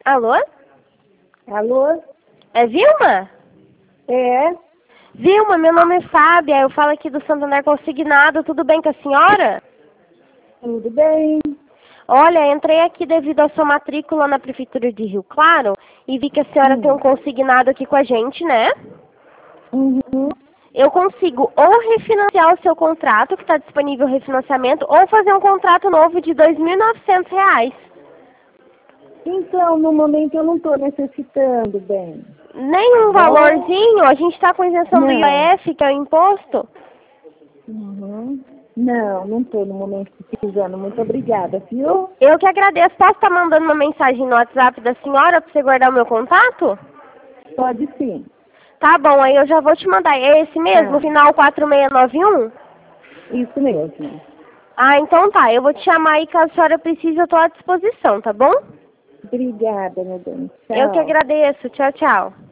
Alô? Alô? É Vilma? É? Vilma, meu nome é Fábia, eu falo aqui do Santander Consignado, tudo bem com a senhora? Tudo bem? Olha, entrei aqui devido à sua matrícula na Prefeitura de Rio Claro e vi que a senhora tem um consignado aqui com a gente, né? Uhum. Eu consigo ou refinanciar o seu contrato, que está disponível refinanciamento, ou fazer um contrato novo de R$ 2.900. Então, no momento eu não estou necessitando, bem. Nenhum valorzinho? A gente está com isenção do Não. IOF, que é o imposto. Uhum. Não estou no momento precisando. Muito obrigada, viu? Eu que agradeço. Posso estar mandando uma mensagem no WhatsApp da senhora para você guardar o meu contato? Pode sim. Tá bom, aí eu já vou te mandar. É esse mesmo, Tá. final 4691? Isso mesmo. Ah, então tá. Eu vou te chamar aí caso a senhora precise, eu estou à disposição, tá bom? Obrigada, meu bem. Eu que Tchau. agradeço. Tchau, tchau.